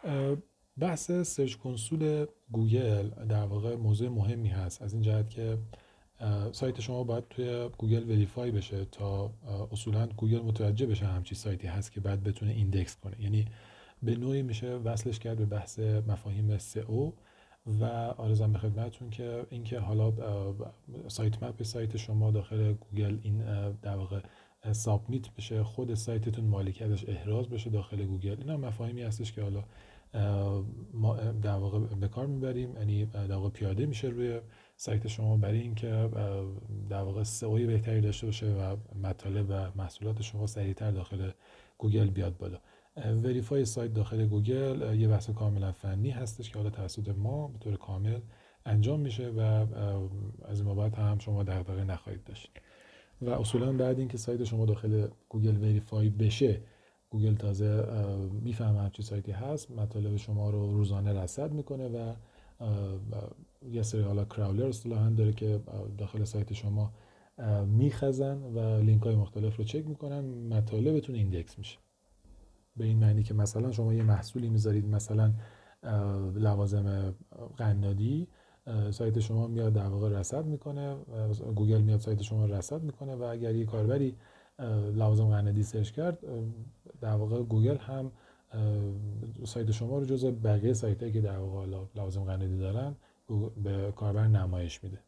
بحث سرچ کنسول گوگل در واقع موضوع مهمی هست، از این جهت که سایت شما باید توی گوگل وریفای بشه تا اصولا گوگل متوجه بشه همچی سایتی هست که بعد بتونه ایندکس کنه. یعنی به نوعی میشه وصلش کرد به بحث مفاهیم سئو. و آرزم به خدمتتون که اینکه حالا سایت مپ سایت شما داخل گوگل این در واقع سابمیت بشه، خود سایتتون مالکیتش احراز بشه داخل گوگل، اینا مفاهیمی هستش که حالا ما در واقع به کار میبریم، یعنی در واقع پیاده میشه روی سایت شما برای اینکه در واقع سئوی بهتری داشته باشه و مطالب و محصولات شما سریعتر داخل گوگل بیاد بالا. وریفای سایت داخل گوگل یه بحث کاملا فنی هستش که حالا توسط ما به طور کامل انجام میشه و از این بابت هم شما دغدغه نخواهید داشت. و اصولا بعد اینکه سایت شما داخل گوگل وریفای بشه، گوگل تازه میفهمه همچین سایتی هست، مطالب شما رو روزانه رصد میکنه و یه سری حالا کراولر اصطلاحاً داره که داخل سایت شما میخزن و لینک های مختلف رو چک میکنن، مطالبتون ایندکس میشه. به این معنی که مثلا شما یه محصولی میذارید، مثلا لوازم قنادی، سایت شما میاد در واقع رصد میکنه، گوگل میاد سایت شما رصد میکنه و اگر یه کاربری لوازم قنادی سرچ کرد، در واقع گوگل هم سایت شما رو جزو بقیه سایتایی که در واقع لوازم قنادی دارن به کاربر نمایش میده.